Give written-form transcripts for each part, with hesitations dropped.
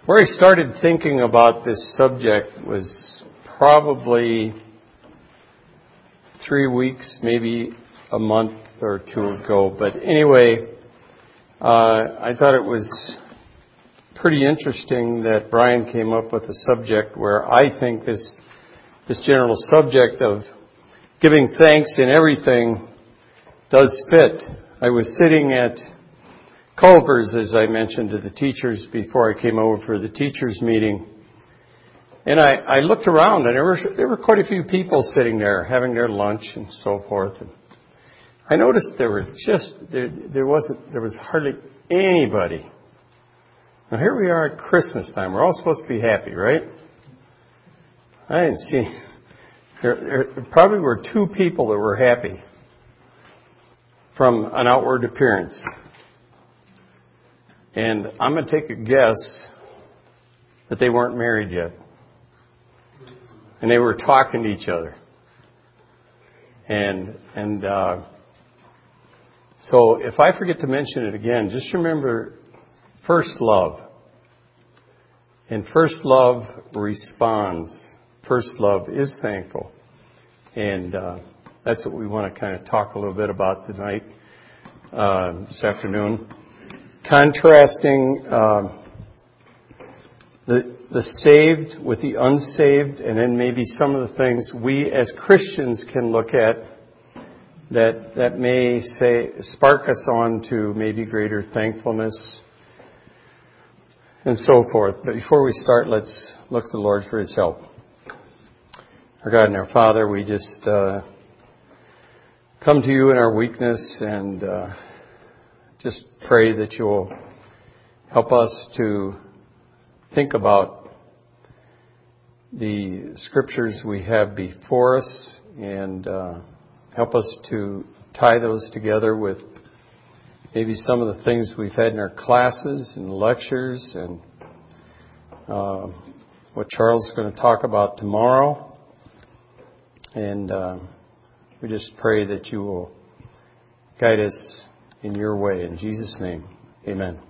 Where I started thinking about this subject was probably 3 weeks, maybe a month or two ago. But anyway, I thought it was pretty interesting that Brian came up with a subject where I think this general subject of giving thanks in everything does fit. I was sitting at Culver's, as I mentioned to the teachers before I came over for the teachers meeting. And I looked around, and there were quite a few people sitting there having their lunch and so forth. And I noticed there was hardly anybody. Now here we are at Christmas time. We're all supposed to be happy, right? I didn't see. There probably were 2 people that were happy from an outward appearance. And I'm going to take a guess that they weren't married yet. And they were talking to each other. And so if I forget to mention it again, just remember first love. And first love responds. First love is thankful. And that's what we want to kind of talk a little bit about tonight, this afternoon. Contrasting the saved with the unsaved, and then maybe some of the things we as Christians can look at that may spark us on to maybe greater thankfulness and so forth. But before we start, let's look to the Lord for His help. Our God and our Father, we just come to You in our weakness and just pray that You'll help us to think about the scriptures we have before us and help us to tie those together with maybe some of the things we've had in our classes and lectures and what Charles is going to talk about tomorrow. And we just pray that You will guide us in Your way. In Jesus' name, amen.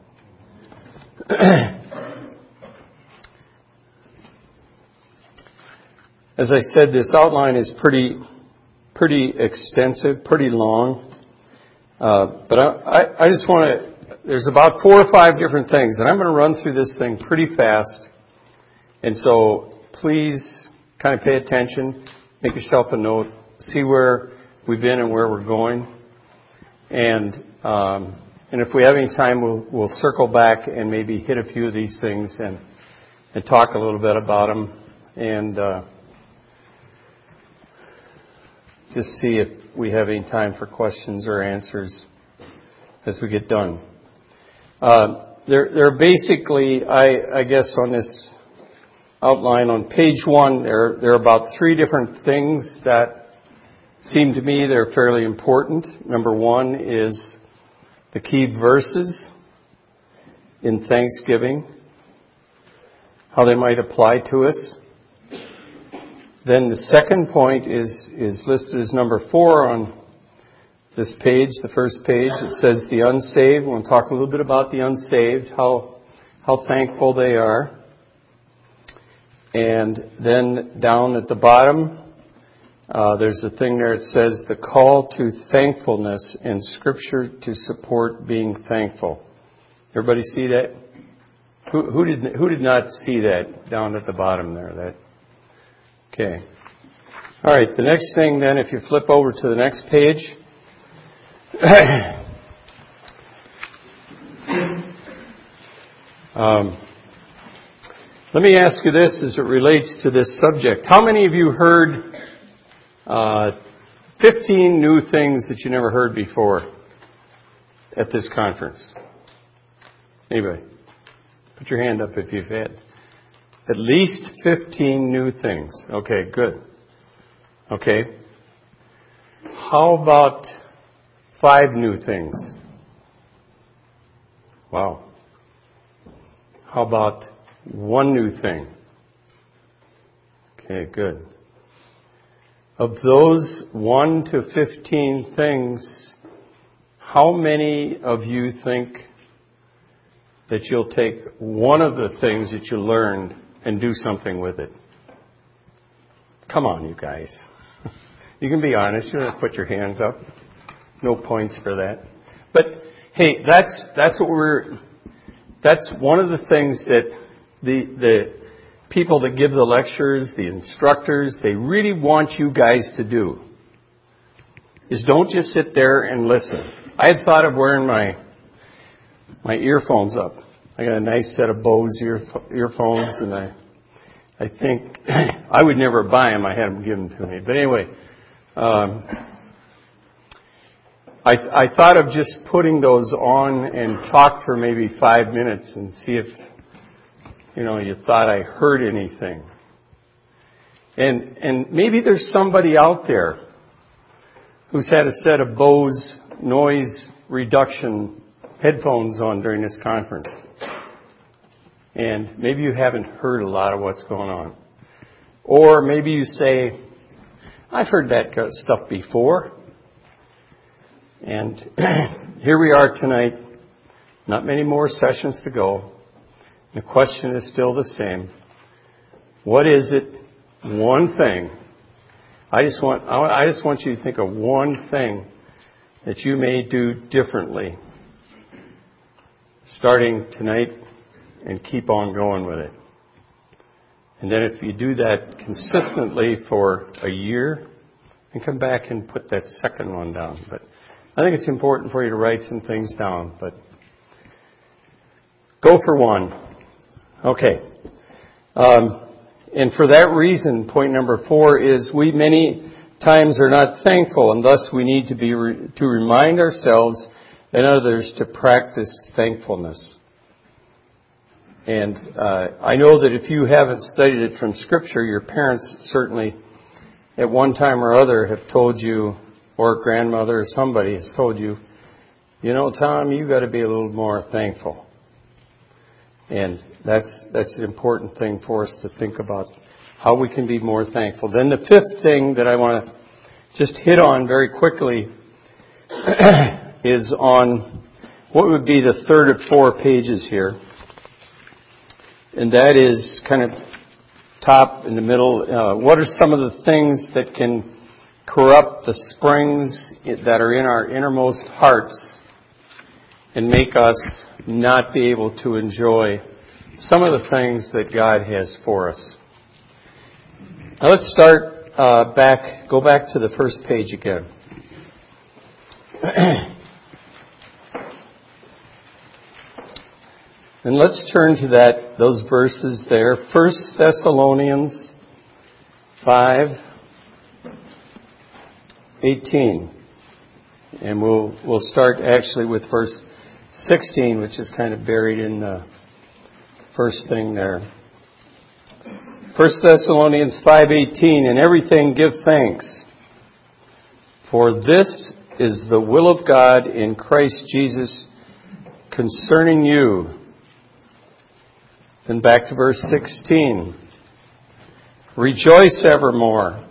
As I said, this outline is pretty extensive, pretty long. But I just want to, there's about 4 or 5 different things, and I'm going to run through this thing pretty fast. And so please kind of pay attention, make yourself a note, see where we've been and where we're going. And if we have any time, we'll circle back and maybe hit a few of these things and talk a little bit about them and just see if we have any time for questions or answers as we get done. There are basically, I guess, on this outline on page 1, there are about 3 different things that seem to me they're fairly important. Number 1 is the key verses in Thanksgiving, how they might apply to us. Then the second point is listed as number 4 on this page, the first page. It says the unsaved. We'll talk a little bit about the unsaved, how thankful they are. And then down at the bottom, there's a thing there. It says the call to thankfulness in Scripture to support being thankful. Everybody see that? Who did not see that down at the bottom there? Okay. All right. The next thing then, if you flip over to the next page. Let me ask you this as it relates to this subject. How many of you heard 15 new things that you never heard before at this conference? Anybody? Put your hand up if you've had at least 15 new things. Okay, good. Okay. How about 5 new things? Wow. How about 1 new thing? Okay, good. Of those 1 to 15 things, how many of you think that you'll take one of the things that you learned and do something with it. Come on, you guys. You can be honest. You don't have to put your hands up. No points for that. But hey, that's one of the things that the people that give the lectures, the instructors, they really want you guys to do. Is don't just sit there and listen. I had thought of wearing my earphones up. I got a nice set of Bose earphones, and I think I would never buy them. I had them given to me. But anyway, I thought of just putting those on and talk for maybe 5 minutes and see if, you thought I heard anything. And maybe there's somebody out there who's had a set of Bose noise reduction headphones on during this conference. And maybe you haven't heard a lot of what's going on. Or maybe you say, I've heard that stuff before. And here we are tonight. Not many more sessions to go. The question is still the same. What is it? One thing. I just want you to think of one thing that you may do differently starting tonight and keep on going with it. And then if you do that consistently for a year, and come back and put that second one down. But I think it's important for you to write some things down. But go for one. Okay. And for that reason, point number 4 is we many times are not thankful, and thus we need to remind ourselves and others to practice thankfulness. And I know that if you haven't studied it from Scripture, your parents certainly at one time or other have told you, or grandmother or somebody has told you, Tom, you got to be a little more thankful. And that's an important thing for us to think about, how we can be more thankful. Then the 5th thing that I want to just hit on very quickly is on what would be the 3rd of 4 pages here. And that is kind of top in the middle. What are some of the things that can corrupt the springs that are in our innermost hearts and make us not be able to enjoy some of the things that God has for us? Now let's start go back to the first page again. And let's turn to those verses there. 1 Thessalonians 5:18. And we'll start actually with verse 16, which is kind of buried in the first thing there. 1 Thessalonians 5:18, in everything give thanks, for this is the will of God in Christ Jesus concerning you. Then back to verse 16. Rejoice evermore.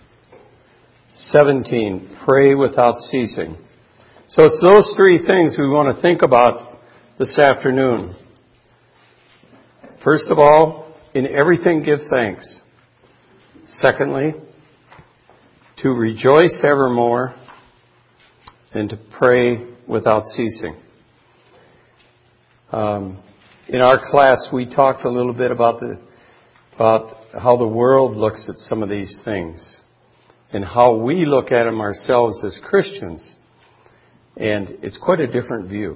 17. Pray without ceasing. So it's those 3 things we want to think about this afternoon. First of all, in everything give thanks. Secondly, to rejoice evermore, and to pray without ceasing. In our class, we talked a little bit about how the world looks at some of these things and how we look at them ourselves as Christians. And it's quite a different view.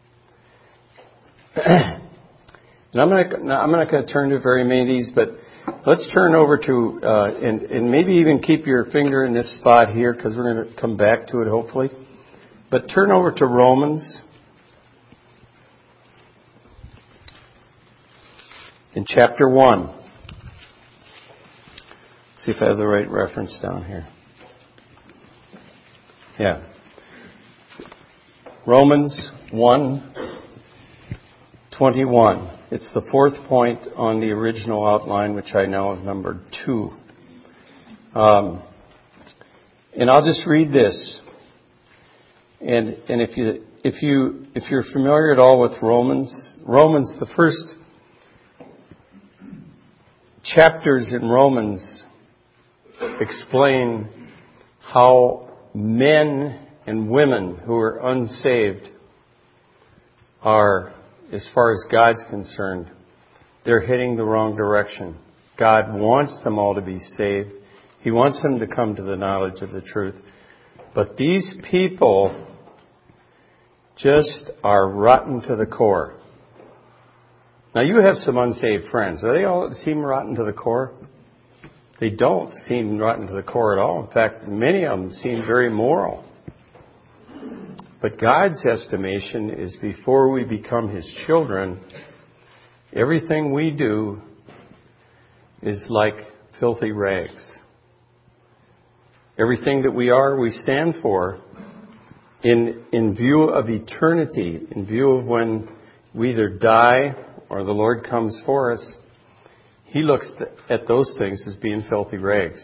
And I'm not going to turn to very many of these, but let's turn over to, and maybe even keep your finger in this spot here, because we're going to come back to it hopefully. But turn over to Romans in chapter 1. See if I have the right reference down here. Yeah. Romans 1:21. It's the 4th point on the original outline, which I now have numbered 2. And I'll just read this. And if if you're familiar at all with Romans, the first chapters in Romans explain how men and women who are unsaved are, as far as God's concerned, they're heading the wrong direction. God wants them all to be saved. He wants them to come to the knowledge of the truth. But these people just are rotten to the core. Now, you have some unsaved friends. Do they all seem rotten to the core? They don't seem rotten to the core at all. In fact, many of them seem very moral. But God's estimation is before we become His children, everything we do is like filthy rags. Everything that we are, we stand for in view of eternity, in view of when we either die or the Lord comes for us. He looks at those things as being filthy rags.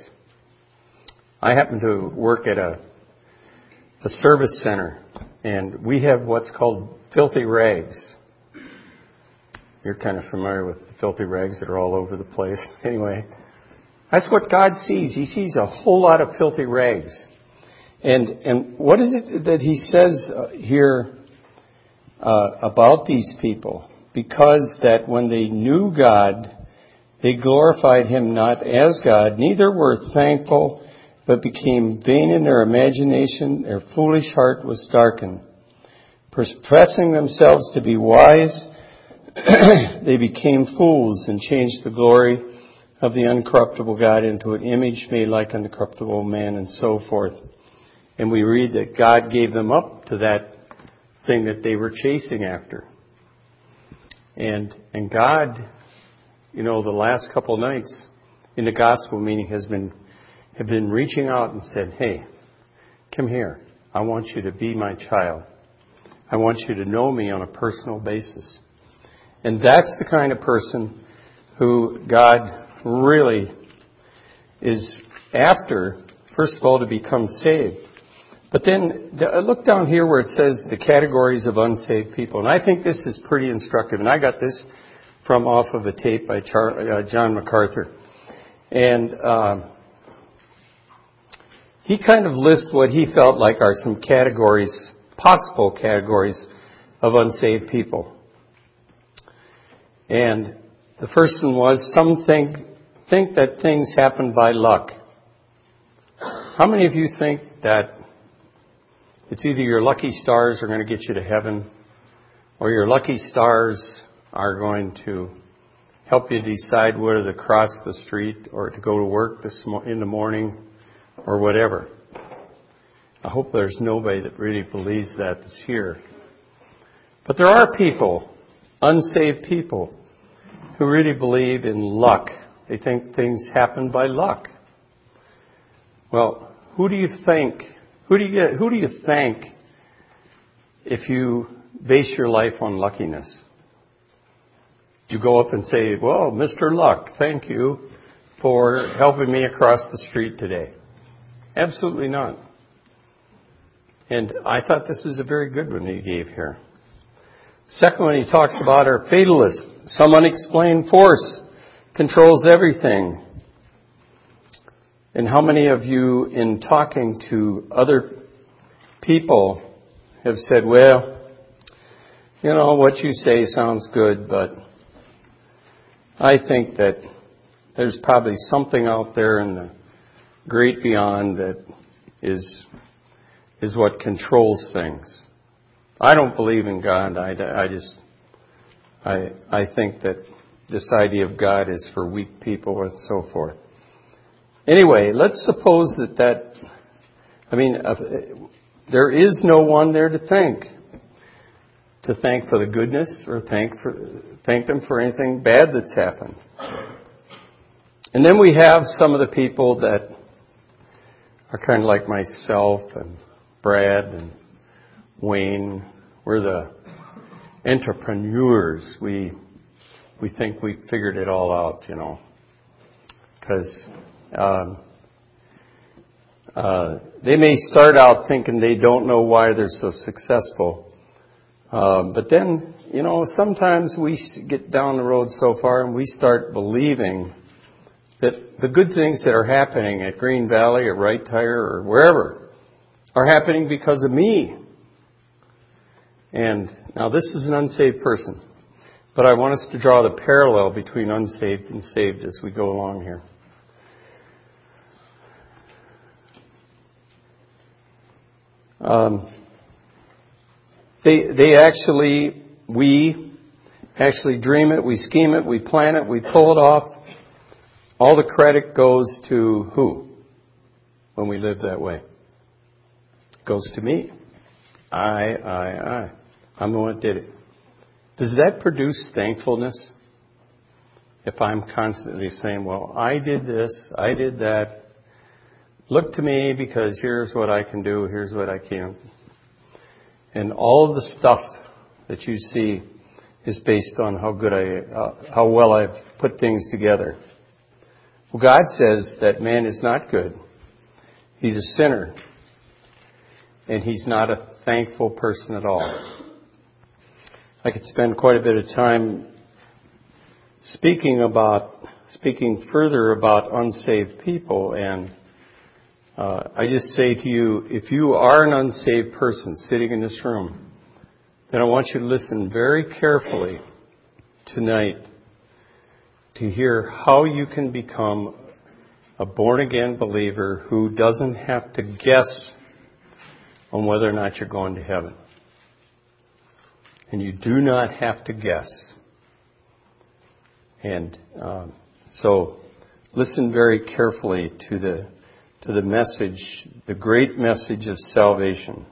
I happen to work at a service center, and we have what's called filthy rags. You're kind of familiar with the filthy rags that are all over the place. Anyway, that's what God sees. He sees a whole lot of filthy rags. And what is it that He says here about these people? Because that when they knew God, they glorified Him not as God, neither were thankful, but became vain in their imagination. Their foolish heart was darkened. Professing themselves to be wise, they became fools and changed the glory of the uncorruptible God into an image made like an incorruptible man, and so forth. And we read that God gave them up to that thing that they were chasing after. And God, the last couple of nights in the gospel meeting have been reaching out and said, hey, come here. I want you to be my child. I want you to know me on a personal basis. And that's the kind of person who God really is after, first of all, to become saved. But then look down here where it says the categories of unsaved people. And I think this is pretty instructive. And I got this from off of a tape by John MacArthur. And he kind of lists what he felt like are some categories, possible categories of unsaved people. And the first one was, some think that things happen by luck. How many of you think that it's either your lucky stars are going to get you to heaven, or your lucky stars are going to help you decide whether to cross the street or to go to work in the morning or whatever? I hope there's nobody that really believes that's here. But there are people, unsaved people, who really believe in luck. They think things happen by luck. Well, who do you thank if you base your life on luckiness? Do you go up and say, well, Mr. Luck, thank you for helping me across the street today? Absolutely not. And I thought this was a very good one he gave here. Second one he talks about are fatalists. Some unexplained force controls everything. And how many of you, in talking to other people, have said, well, what you say sounds good, but I think that there's probably something out there in the great beyond that is what controls things. I don't believe in God. I think that this idea of God is for weak people and so forth. Anyway, let's suppose that there is no one there to thank for the goodness or thank them for anything bad that's happened. And then we have some of the people that are kind of like myself and Brad and Wayne. We're the entrepreneurs. We think we figured it all out, because they may start out thinking they don't know why they're so successful, But then, sometimes we get down the road so far and we start believing that the good things that are happening at Green Valley or Right Tire or wherever are happening because of me. And now this is an unsaved person, but I want us to draw the parallel between unsaved and saved as we go along here. We actually dream it, we scheme it, we plan it, we pull it off. All the credit goes to who when we live that way? It goes to me. I. I'm the one that did it. Does that produce thankfulness? If I'm constantly saying, well, I did this, I did that. Look to me because here's what I can do, here's what I can't. And all of the stuff that you see is based on how well I've put things together. Well, God says that man is not good. He's a sinner. And he's not a thankful person at all. I could spend quite a bit of time speaking further about unsaved people, and I just say to you, if you are an unsaved person sitting in this room, then I want you to listen very carefully tonight to hear how you can become a born-again believer who doesn't have to guess on whether or not you're going to heaven. And you do not have to guess. And so listen very carefully to the message, the great message of salvation.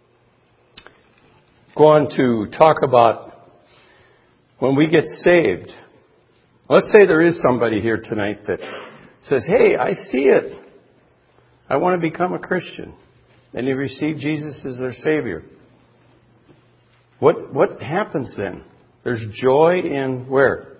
Go on to talk about when we get saved. Let's say there is somebody here tonight that says, hey, I see it. I want to become a Christian. And they receive Jesus as their Savior. What happens then? There's joy in where?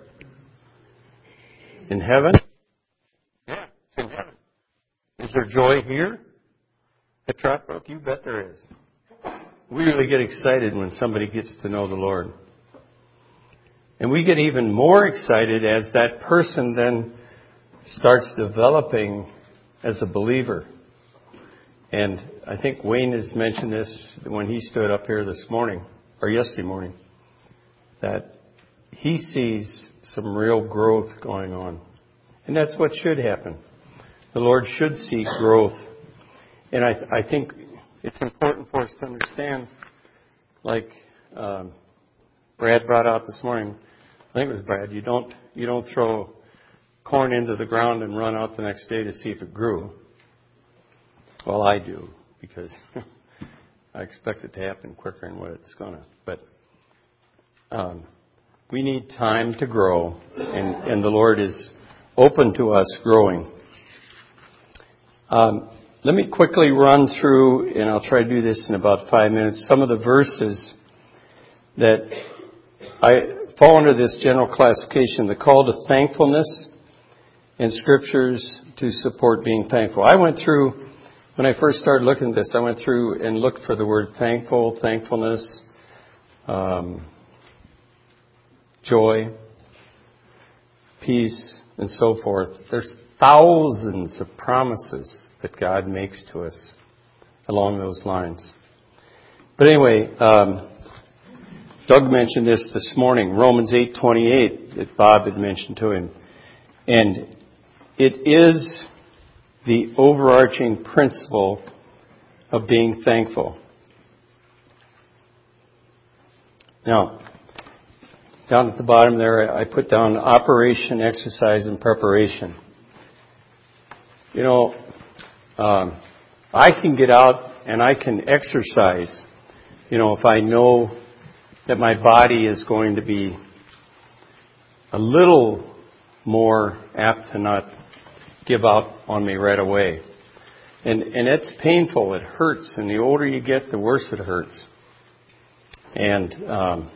In heaven? Yeah, it's in heaven. Is there joy here at Trotbrook? You bet there is. We really get excited when somebody gets to know the Lord. And we get even more excited as that person then starts developing as a believer. And I think Wayne has mentioned this when he stood up here this morning, or yesterday morning, that he sees some real growth going on. And that's what should happen. The Lord should see growth. And I think it's important for us to understand, like Brad brought out this morning, I think it was Brad, you don't throw corn into the ground and run out the next day to see if it grew. Well, I do, because I expect it to happen quicker than what it's going to. But we need time to grow, and the Lord is open to us growing. Let me quickly run through, and I'll try to do this in about 5 minutes, some of the verses that I fall under this general classification, the call to thankfulness and scriptures to support being thankful. I went through, when I first started looking at this, I went through and looked for the word thankful, thankfulness, joy, peace, and so forth. There's thousands of promises that God makes to us along those lines. But anyway, Doug mentioned this morning, Romans 8:28, that Bob had mentioned to him. And it is the overarching principle of being thankful. Now, down at the bottom there, I put down operation, exercise, and preparation. You know, I can get out and I can exercise, if I know that my body is going to be a little more apt to not give out on me right away. And it's painful. It hurts. And the older you get, the worse it hurts. And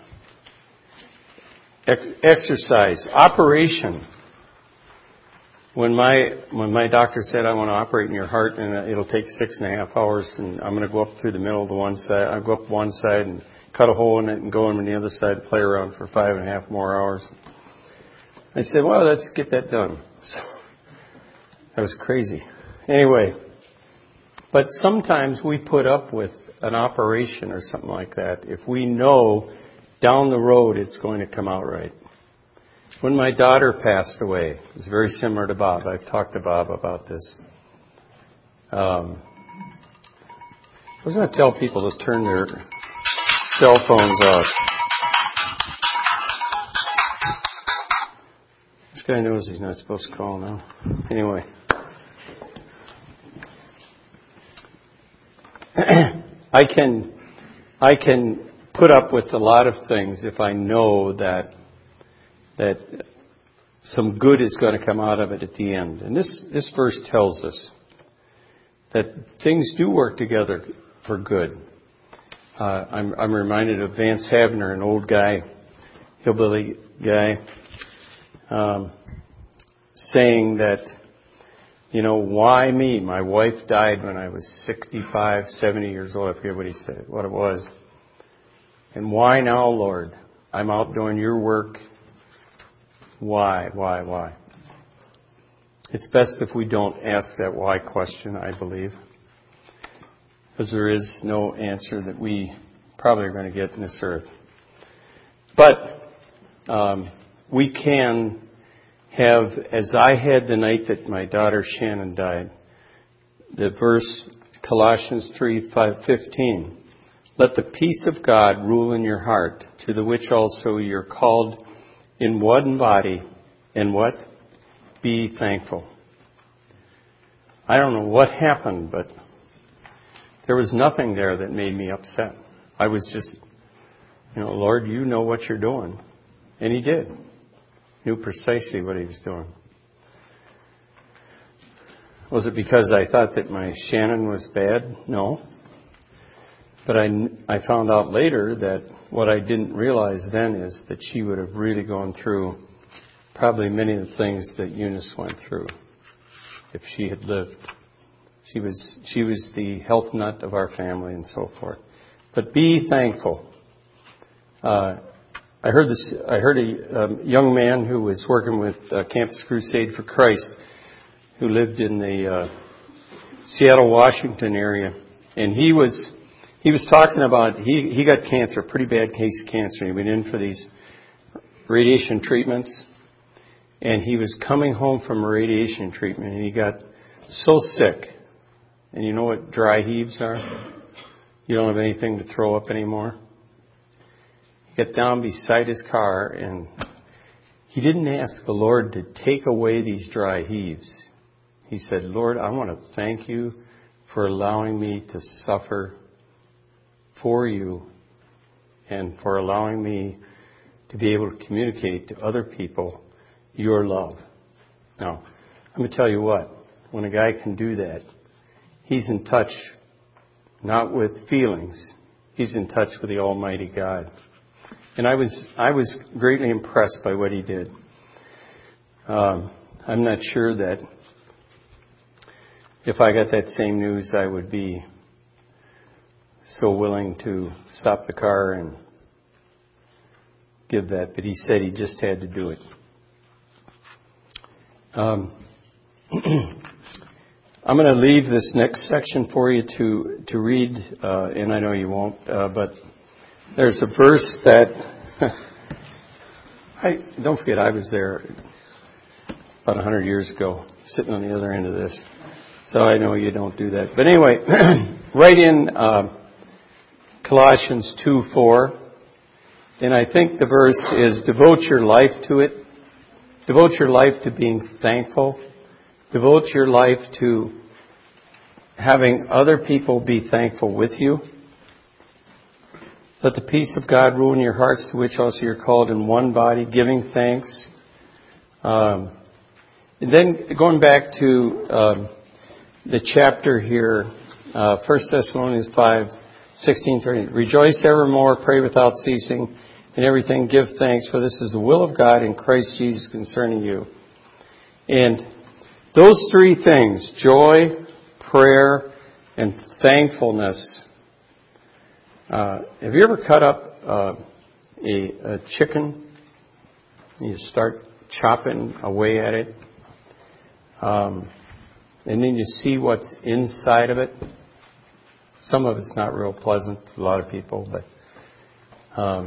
exercise, operation. When my doctor said, I want to operate in your heart and it'll take 6.5 hours and I'm going to go up through the middle of the one side, I'll go up one side and cut a hole in it and go in on the other side, play around for 5.5 more hours. I said, well, let's get that done. So, that was crazy. Anyway, but sometimes we put up with an operation or something like that if we know down the road it's going to come out right. When my daughter passed away, it was very similar to Bob. I've talked to Bob about this. I was going to tell people to turn their cell phones off. This guy knows he's not supposed to call now. Anyway. I can put up with a lot of things if I know that some good is going to come out of it at the end. And this verse tells us that things do work together for good. I'm reminded of Vance Havner, an old guy, hillbilly guy, saying that, why me? My wife died when I was 65, 70 years old. I forget what he said, what it was. And why now, Lord? I'm out doing your work. Why? It's best if we don't ask that why question, I believe. Because there is no answer that we probably are going to get in this earth. But we can have, as I had the night that my daughter Shannon died, the verse Colossians 3:15. Let the peace of God rule in your heart, to the which also you're called in one body, and what? Be thankful. I don't know what happened, but there was nothing there that made me upset. I was just, Lord, you know what you're doing. And He did. Knew precisely what He was doing. Was it because I thought that my Shannon was bad? No. But I found out later that what I didn't realize then is that she would have really gone through probably many of the things that Eunice went through if she had lived. She was the health nut of our family and so forth. But be thankful. I heard a young man who was working with Campus Crusade for Christ, who lived in the Seattle, Washington area, and he was talking about he got cancer, a pretty bad case of cancer. He went in for these radiation treatments, and he was coming home from a radiation treatment, and he got so sick. And you know what dry heaves are? You don't have anything to throw up anymore. He got down beside his car, and he didn't ask the Lord to take away these dry heaves. He said, Lord, I want to thank you for allowing me to suffer for you and for allowing me to be able to communicate to other people your love. Now, I'm going to tell you what, when a guy can do that, he's in touch not with feelings, he's in touch with the Almighty God. And I was greatly impressed by what he did. I'm not sure that if I got that same news, I would be so willing to stop the car and give that. But he said he just had to do it. I'm going to leave this next section for you to read, and I know you won't, but there's a verse that, don't forget I was there about 100 years ago, sitting on the other end of this. So I know you don't do that. But anyway, right in Colossians 2:4, and I think the verse is, devote your life to it. Devote your life to being thankful. Devote your life to having other people be thankful with you. Let the peace of God rule in your hearts, to which also you're called in one body, giving thanks. And then going back to the chapter here, 1 Thessalonians 5:16-30. Rejoice evermore, pray without ceasing, in everything give thanks, for this is the will of God in Christ Jesus concerning you. And Those three things, joy, prayer, and thankfulness. Have you ever cut up a chicken? You start chopping away at it. And then you see what's inside of it. Some of it's not real pleasant to a lot of people, but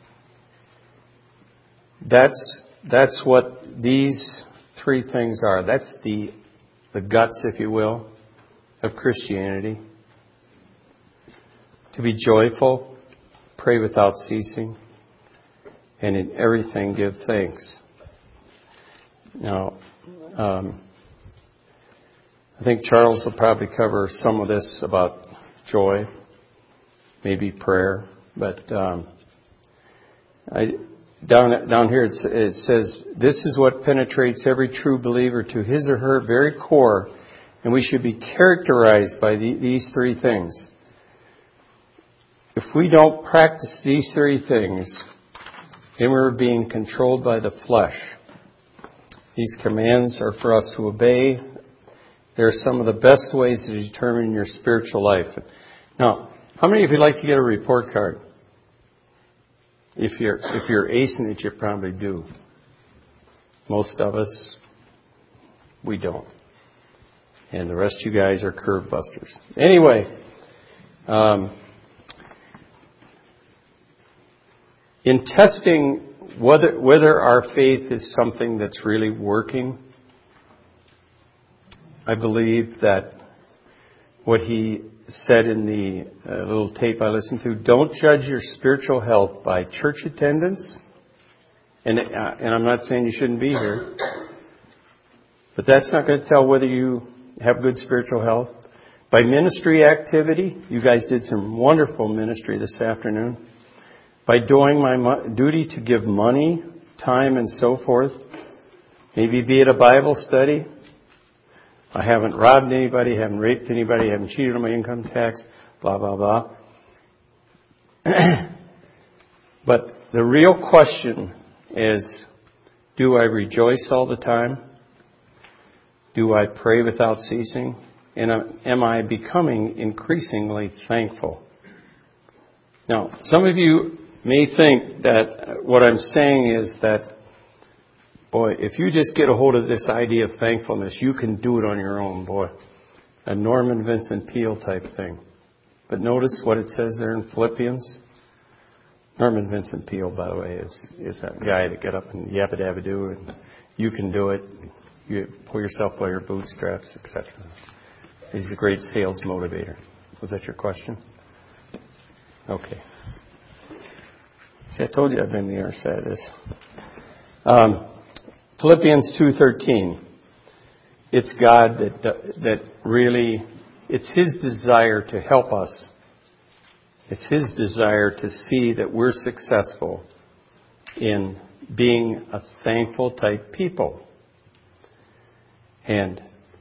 that's what these three things are. That's the guts, if you will, of Christianity. To be joyful, pray without ceasing, and in everything give thanks. Now, I think Charles will probably cover some of this about joy, maybe prayer, but down here it says, this is what penetrates every true believer to his or her very core, and we should be characterized by these three things. If we don't practice these three things, then we're being controlled by the flesh. These commands are for us to obey. They're some of the best ways to determine your spiritual life. Now, how many of you like to get a report card? If you're acing it, you probably do. Most of us, we don't. And the rest of you guys are curve busters. Anyway, in testing whether our faith is something that's really working, I believe that what he said in the little tape I listened to, don't judge your spiritual health by church attendance. And I'm not saying you shouldn't be here, but that's not going to tell whether you have good spiritual health. By ministry activity, you guys did some wonderful ministry this afternoon. By doing my duty to give money, time, and so forth. Maybe be at a Bible study. I haven't robbed anybody, haven't raped anybody, haven't cheated on my income tax, blah, blah, blah. But the real question is, do I rejoice all the time? Do I pray without ceasing? And am I becoming increasingly thankful? Now, some of you may think that what I'm saying is that, boy, if you just get a hold of this idea of thankfulness, you can do it on your own, boy. A Norman Vincent Peale type thing. But notice what it says there in Philippians. Norman Vincent Peale, by the way, is that guy that got up and yabba-dabba-doo, and you can do it. You pull yourself by your bootstraps, etc. He's a great sales motivator. Was that your question? Okay. See, I told you I've been the other side of this. Philippians 2:13. It's God that really, it's His desire to help us. It's His desire to see that we're successful in being a thankful type people. And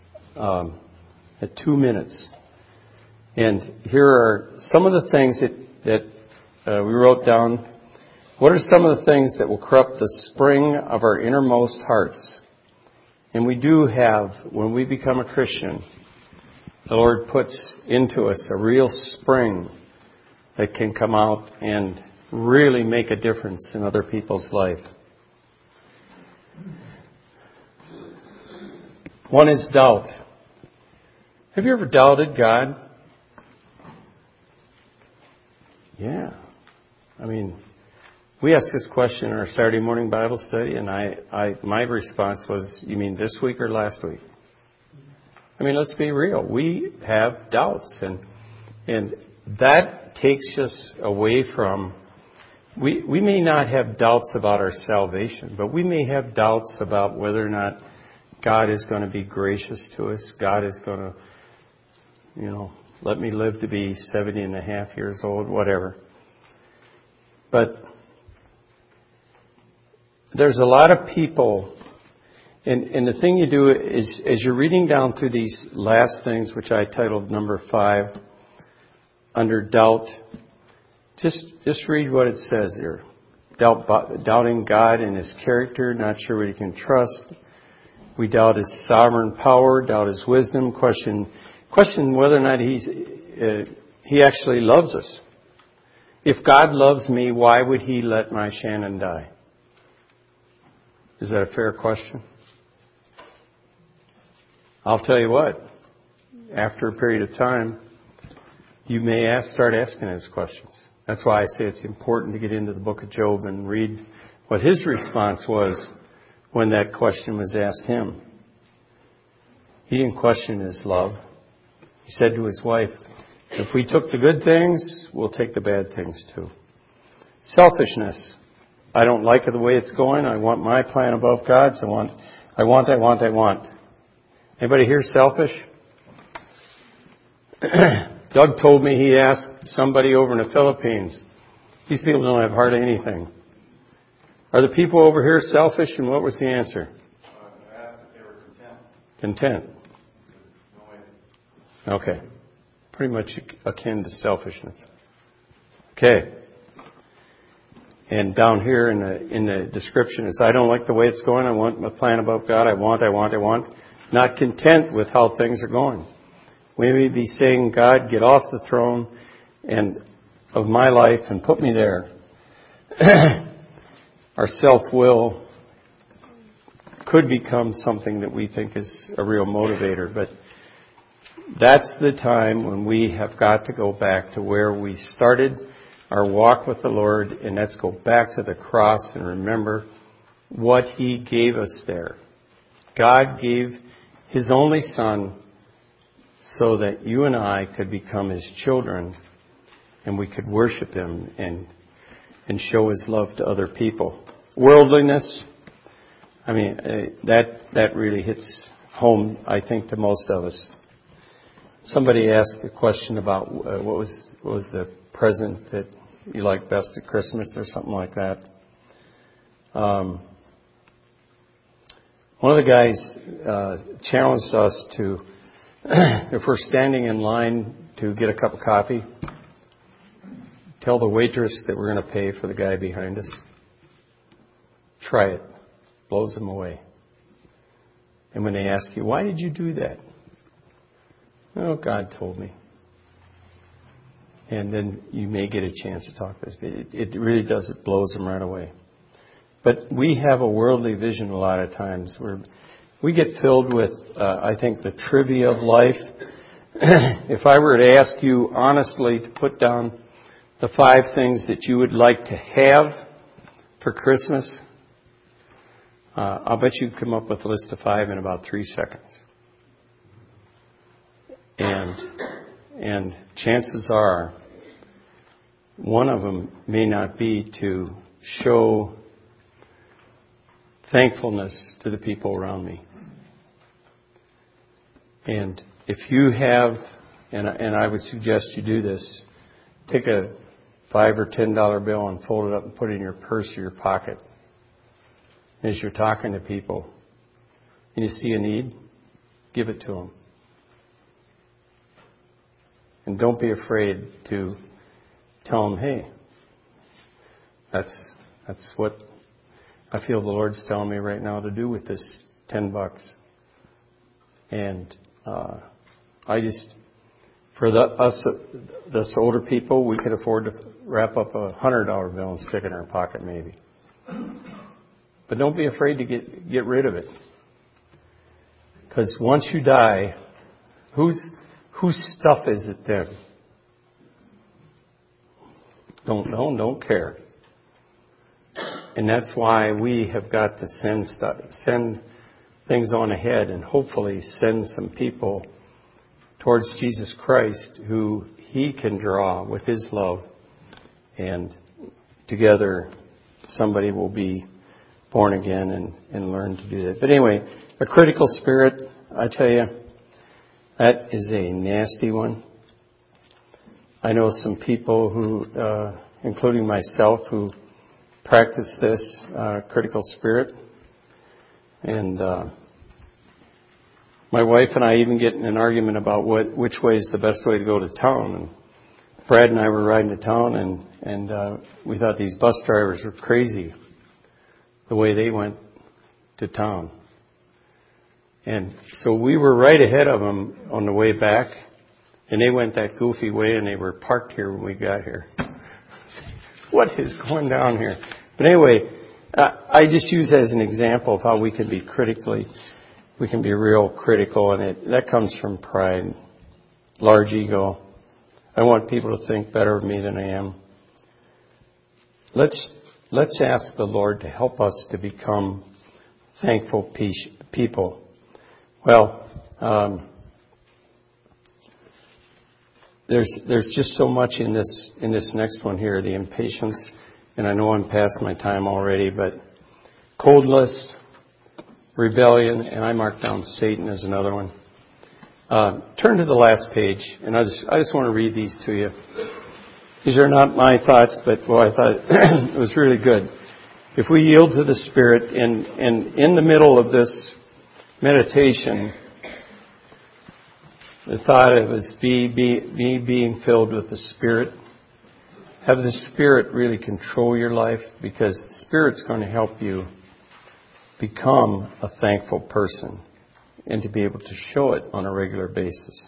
at 2 minutes. And here are some of the things that we wrote down. What are some of the things that will corrupt the spring of our innermost hearts? And we do have, when we become a Christian, the Lord puts into us a real spring that can come out and really make a difference in other people's life. One is doubt. Have you ever doubted God? Yeah. I mean, we asked this question in our Saturday morning Bible study, and my response was, you mean this week or last week? I mean, let's be real. We have doubts, and that takes us away from, we may not have doubts about our salvation, but we may have doubts about whether or not God is going to be gracious to us. God is going to, let me live to be 70 and a half years old, whatever. But there's a lot of people, and the thing you do is, as you're reading down through these last things, which I titled number 5, under doubt, just read what it says there. Doubting God and His character, not sure what you can trust. We doubt His sovereign power, doubt His wisdom, question whether or not He actually loves us. If God loves me, why would He let my Shannon die? Is that a fair question? I'll tell you what, after a period of time, you may start asking those questions. That's why I say it's important to get into the book of Job and read what his response was when that question was asked him. He didn't question His love. He said to his wife, if we took the good things, we'll take the bad things too. Selfishness. I don't like the way it's going. I want my plan above God's. I want. Anybody here selfish? Doug told me he asked somebody over in the Philippines. These people don't have hardly anything. Are the people over here selfish? And what was the answer? I asked if they were Content. No way. Okay. Pretty much akin to selfishness. Okay. And down here in the description is, I don't like the way it's going. I want my plan above God. I want. Not content with how things are going. We may be saying, God, get off the throne and of my life and put me there. Our self-will could become something that we think is a real motivator, but that's the time when we have got to go back to where we started our walk with the Lord, and let's go back to the cross and remember what He gave us there. God gave His only Son so that you and I could become His children and we could worship Him and show His love to other people. Worldliness, that really hits home, I think, to most of us. Somebody asked a question about what was the present that you like best at Christmas or something like that. One of the guys challenged us to, if we're standing in line to get a cup of coffee, tell the waitress that we're going to pay for the guy behind us. Try it. Blows them away. And when they ask you, why did you do that? Oh, God told me. And then you may get a chance to talk to us. It really does. It blows them right away. But we have a worldly vision a lot of times where we get filled with, I think, the trivia of life. If I were to ask you honestly to put down the 5 things that you would like to have for Christmas, I'll bet you'd come up with a list of 5 in about 3 seconds. And chances are, one of them may not be to show thankfulness to the people around me. And if you have, and I would suggest you do this, take a $5 or $10 bill and fold it up and put it in your purse or your pocket. As you're talking to people and you see a need, give it to them. And don't be afraid to tell them, hey, that's what I feel the Lord's telling me right now to do with this $10. And us older people, we could afford to wrap up a $100 bill and stick it in our pocket maybe. But don't be afraid to get rid of it. Because once you die, whose stuff is it then? Don't care. And that's why we have got to send things on ahead and hopefully send some people towards Jesus Christ who He can draw with His love. And together somebody will be born again and learn to do that. But anyway, a critical spirit, I tell you, that is a nasty one. I know some people who, including myself, who practice this critical spirit. And my wife and I even get in an argument about which way is the best way to go to town. And Brad and I were riding to town, and we thought these bus drivers were crazy the way they went to town. And so we were right ahead of them on the way back, and they went that goofy way, and they were parked here when we got here. What is going down here? But anyway, I just use that as an example of how we can be real critical, and that comes from pride, large ego. I want people to think better of me than I am. Let's ask the Lord to help us to become thankful people. Well, there's just so much in this next one here, the impatience, and I know I'm past my time already, but coldness, rebellion, and I marked down Satan as another one. Turn to the last page, and I just want to read these to you. These are not my thoughts, but I thought it was really good. If we yield to the Spirit, and in the middle of this meditation, the thought of is being filled with the Spirit. Have the Spirit really control your life, because the Spirit's going to help you become a thankful person and to be able to show it on a regular basis.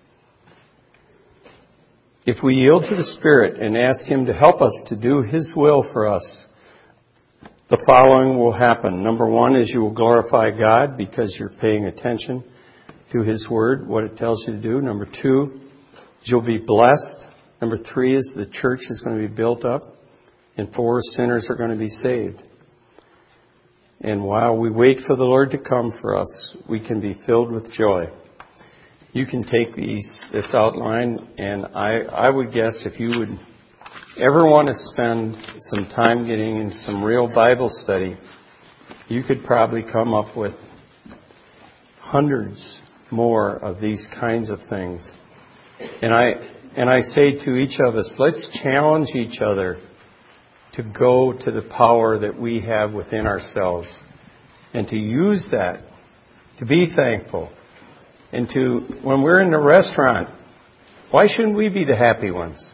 If we yield to the Spirit and ask Him to help us to do His will for us, the following will happen. Number one is you will glorify God because you're paying attention to His Word, what it tells you to do. Number two is you'll be blessed. Number three is the church is going to be built up. And four, sinners are going to be saved. And while we wait for the Lord to come for us, we can be filled with joy. You can take this outline, and I would guess if you would ever want to spend some time getting in some real Bible study, you could probably come up with hundreds more of these kinds of things. And I say to each of us, let's challenge each other to go to the power that we have within ourselves and to use that to be thankful. And when we're in the restaurant, why shouldn't we be the happy ones?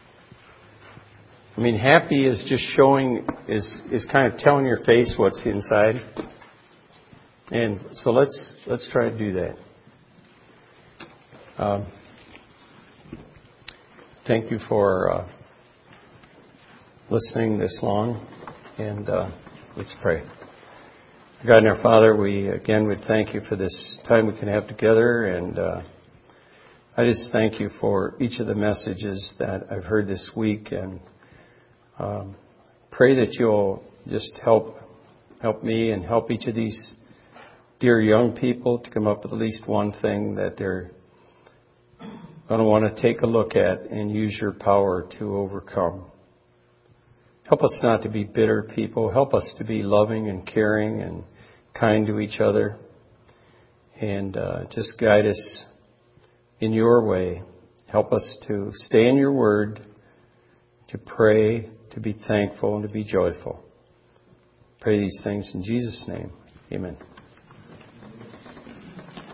I mean, happy is just showing, is kind of telling your face what's inside. And so let's try to do that. Thank you for listening this long, and let's pray. God and our Father, we again would thank you for this time we can have together, and I just thank you for each of the messages that I've heard this week, and pray that you'll just help me and help each of these dear young people to come up with at least one thing that they're going to want to take a look at and use your power to overcome. Help us not to be bitter people. Help us to be loving and caring and kind to each other. And just guide us in your way. Help us to stay in your word, to pray, to be thankful, and to be joyful. Pray these things in Jesus' name. Amen.